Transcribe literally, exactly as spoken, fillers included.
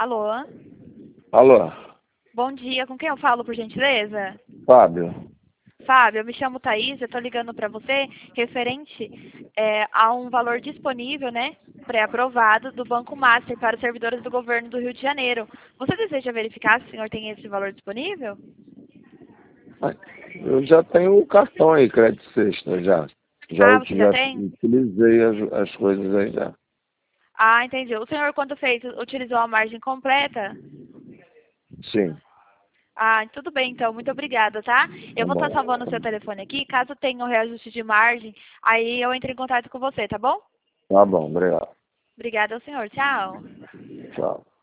Alô? Alô, Bom dia, com quem eu falo, por gentileza? Fábio. Fábio, eu me chamo Thaís, eu estou ligando para você referente é, a um valor disponível, né, pré-aprovado do Banco Master para os servidores do governo do Rio de Janeiro. Você deseja verificar se o senhor tem esse valor disponível? Eu já tenho o cartão aí, crédito sexta, já. Já, Ah, ut- você já já tem? utilizei as, as coisas aí já. Ah, entendi. O senhor, quando fez, utilizou a margem completa? Sim, Ah, tudo bem, então. Muito obrigada, tá? Eu tá vou estar bom. salvando o seu telefone aqui. Caso tenha um reajuste de margem, aí eu entro em contato com você, tá bom? Tá bom, obrigado. Obrigada ao senhor. Tchau. Tchau.